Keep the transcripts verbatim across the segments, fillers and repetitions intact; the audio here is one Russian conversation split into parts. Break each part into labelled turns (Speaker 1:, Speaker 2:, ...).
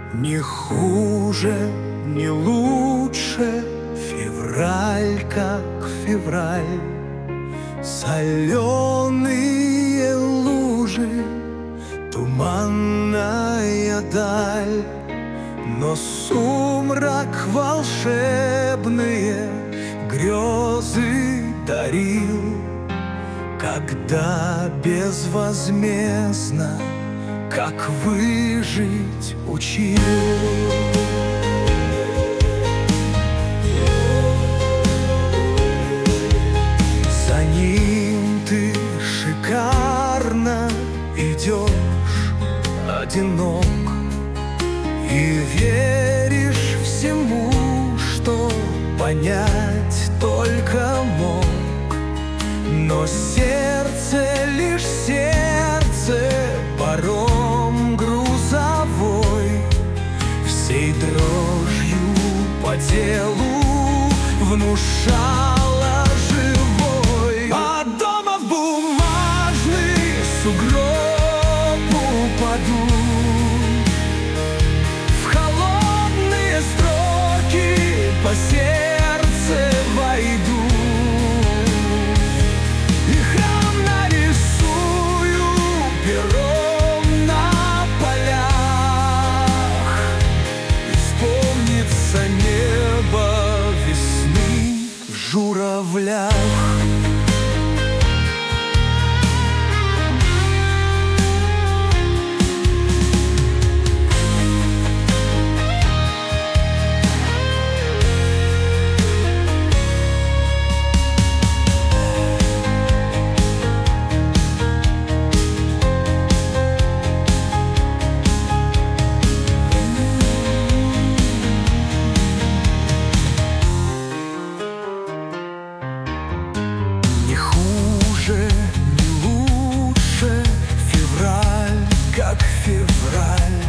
Speaker 1: Не хуже, не лучше февраль, как февраль. Соленые лужи, туманная даль, но сумрак волшебные грезы дарил, когда безвозмездно, как выжить учил. За ним ты шикарно идешь, одинок, и веришь всему, что понять только мог. Но сердце, лишь сердце, паром грузовой, всей дрожью по телу внушало живой. А дома в бумажный сугроб упаду, в холодные строки по сердце войду, и храм нарисую пером на полях. Вспомнится небо весны в журавлях. Февраль,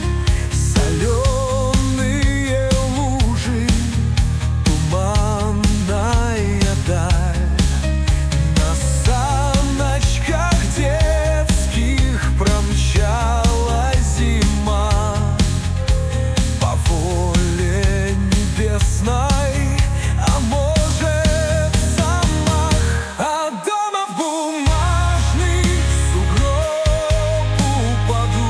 Speaker 1: соленые лужи, туманная даль, на саночках детских промчалась зима по воле небесной, а может замах. А дома в бумажный сугроб упаду,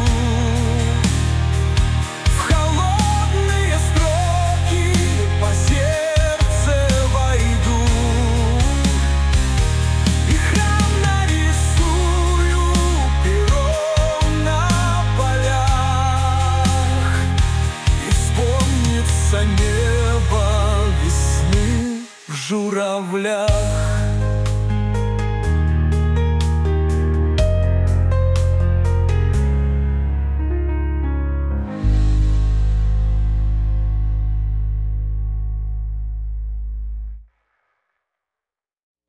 Speaker 1: небо весны в журавлях.